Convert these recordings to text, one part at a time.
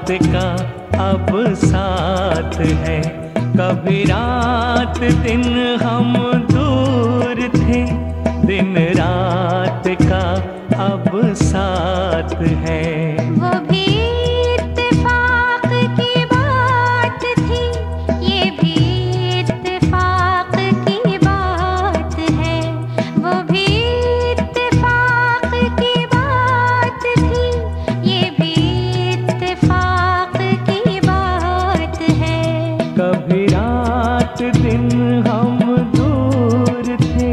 रात का अब साथ है। कभी रात दिन हम दूर थे, दिन रात का अब साथ है। वो भी इत्तेफाक की बात थी, ये भी इत्तेफाक की बात है। वो भी इत्तेफाक की बात थी, ये भी इत्तेफाक की बात है। कभी रात दिन हम दूर थे।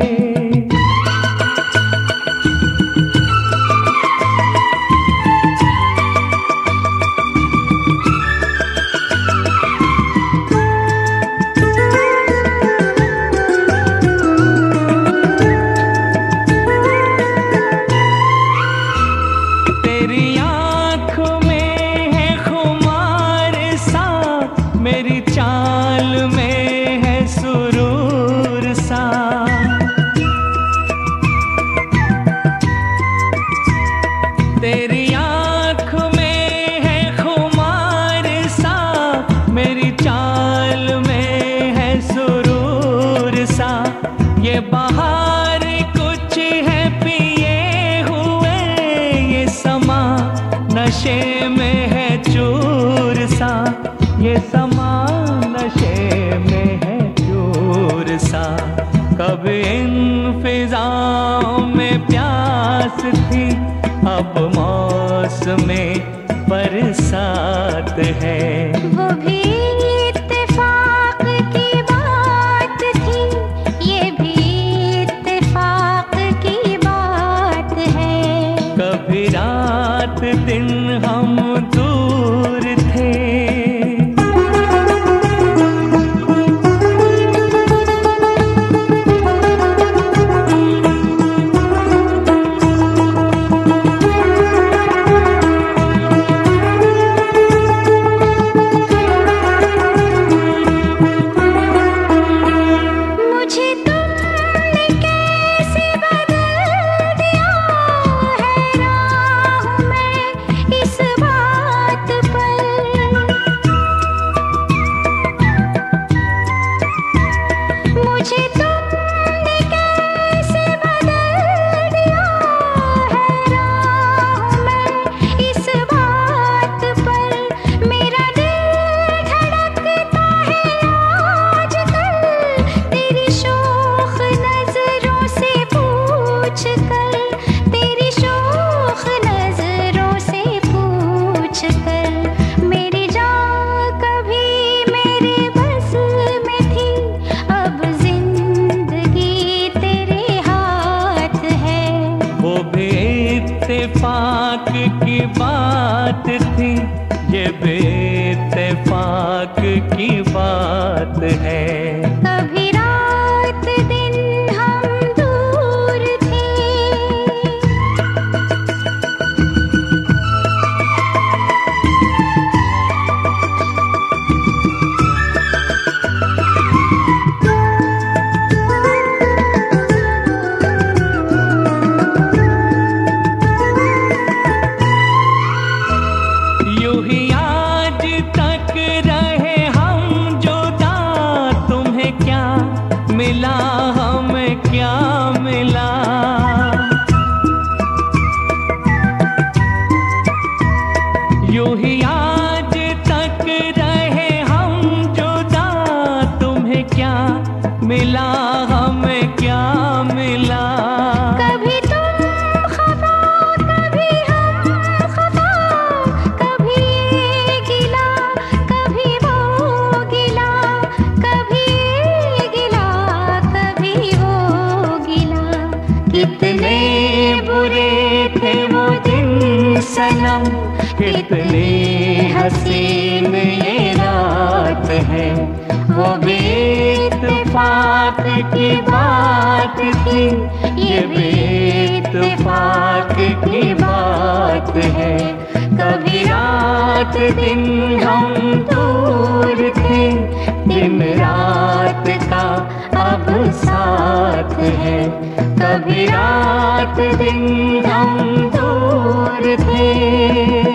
तेरी आँखों में है खुमार सा, मेरी चाल में है सुरूर सा। तेरी आँखों में है खुमार सा, मेरी चाल में है सुरूर सा। ये बहार कुछ है पिए हुए, ये समा नशे में है चूर सा। ये समा नशे में है चूर सा। कब इन फिजाओं में प्यास थी, अब मौसमे बरसात है। वो भी इत्तेफाक की बात थी, ये भी इत्तेफाक की बात है। कभी रात दिन हम दूर थे। मुझे तुमने कैसे बदल दिया, हैरान हूँ मैं इस बात पर। मुझे तुमने कैसे बदल दिया, हैरान हूँ मैं इस बात पर। मेरा दिल धड़कता है आजकल, तेरी शोख नजरों से पूछ कर, तेरी शोख नजरों से पूछ कर। मेरी जान कभी मेरे बस में थी, अब जिंदगी तेरे हाथ है। वो भी इत्तेफाक की बात थी, ये भी इत्तेफाक की बात है। कभी रात दिन हम दूर थे। यूं ही आज तक रहे हम जुदा, तुम्हें क्या मिला हमें क्या मिला। यूं ही आज तक रहे हम जुदा, तुम्हें क्या मिला हमें क्या मिला। कभी तुम खफा, कभी हम खफा, कभी ये गिला, कभी वो गिला, कभी ये गिला, कभी वो गिला। कितने बुरे थे वो दिन सनम, कितनी हसीन ये रात है। वो भी इत्तेफाक की बात थी, ये भी इत्तेफाक की बात है। कभी रात दिन हम दूर थे, दिन रात का अब साथ है। कभी रात दिन हम दूर थे।